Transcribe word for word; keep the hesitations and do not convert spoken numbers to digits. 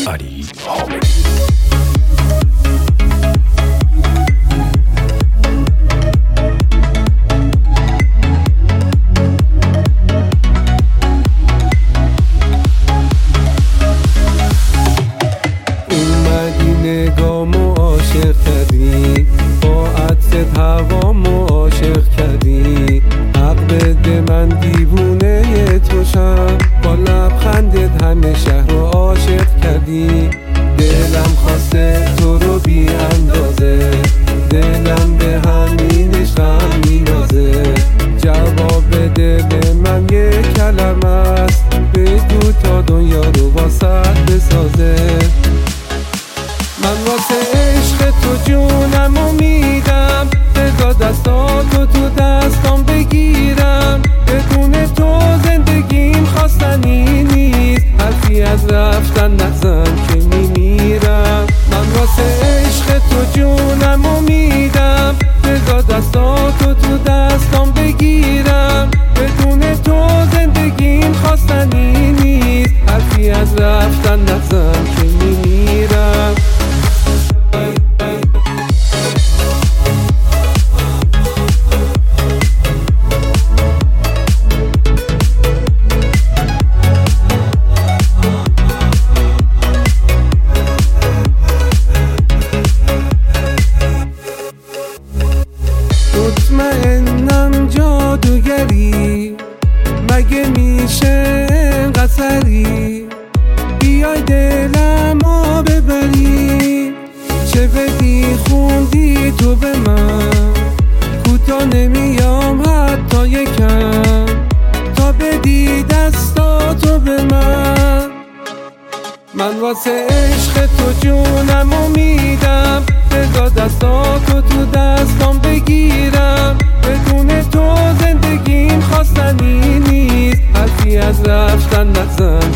علی حامدی. نگامو عاشق کردی، با عطرت هوامو عاشق کردی. حق بده من دیوونه توشم، با لبخندت همه شهر رو عاشق کردی. دلم خواسته تو رو بی اندازه، دلم به همینش غم مینازه. جواب بده به من یه کلمه است، بگو تا دنیا رو واسه بسازه. من واسه عشق تو جونمو میدم، بذار دستاتو تو دستام بگیرم. بدون تو زندگیم خواستنی نیست، حرفی از رفتن نزن که میمیرم. من واسه عشق تو جونمو میدم، بذار دستاتو تو دستام بگیرم. بدون تو زندگیم خواستنی نیست، حرفی از رفتن نزن که میمیرم. مطمئنم جادوگری مگه میشه قصری، بیای دلمو ببری. چه بدی خوندی تو به من، کوتا نمیام حتی یکم، تا بدی دستاتو به من. من واسه عشق تو جونمو میدم، بذار دستاتو تو دستام بگیرم. بدون تو زندگیم خواستنی نیست، حرفی از رفتن نزن